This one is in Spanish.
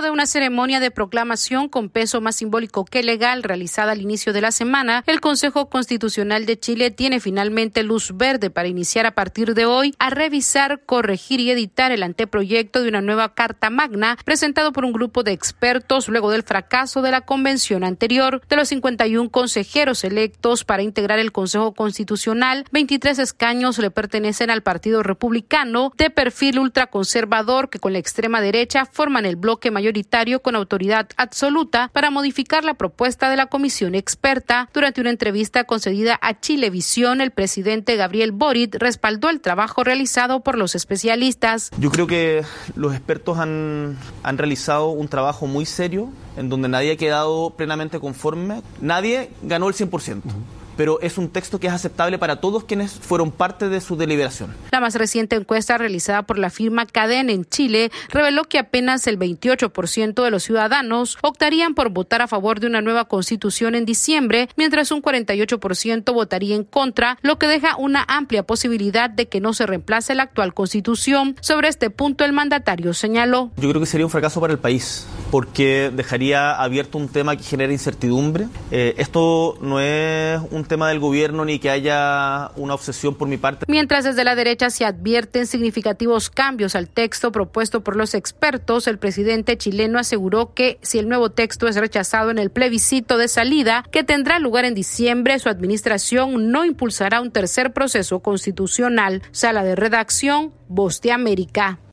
Luego de una ceremonia de proclamación con peso más simbólico que legal realizada al inicio de la semana, el Consejo Constitucional de Chile tiene finalmente luz verde para iniciar a partir de hoy a revisar, corregir y editar el anteproyecto de una nueva Carta Magna presentado por un grupo de expertos luego del fracaso de la convención anterior. De los 51 consejeros electos para integrar el Consejo Constitucional, 23 escaños le pertenecen al Partido Republicano, de perfil ultraconservador, que con la extrema derecha forman el bloque mayoritario con autoridad absoluta para modificar la propuesta de la comisión experta. Durante una entrevista concedida a Chilevisión, el presidente Gabriel Boric respaldó el trabajo realizado por los especialistas. Yo creo que los expertos han realizado un trabajo muy serio en donde nadie ha quedado plenamente conforme, nadie ganó el 100%. Pero es un texto que es aceptable para todos quienes fueron parte de su deliberación. La más reciente encuesta realizada por la firma Cadena en Chile reveló que apenas el 28% de los ciudadanos optarían por votar a favor de una nueva constitución en diciembre, mientras un 48% votaría en contra, lo que deja una amplia posibilidad de que no se reemplace la actual constitución. Sobre este punto, el mandatario señaló: yo creo que sería un fracaso para el país, porque dejaría abierto un tema que genera incertidumbre. Esto no es un tema del gobierno ni que haya una obsesión por mi parte. Mientras desde la derecha se advierten significativos cambios al texto propuesto por los expertos, el presidente chileno aseguró que si el nuevo texto es rechazado en el plebiscito de salida, que tendrá lugar en diciembre, su administración no impulsará un tercer proceso constitucional. Sala de redacción, Voz de América.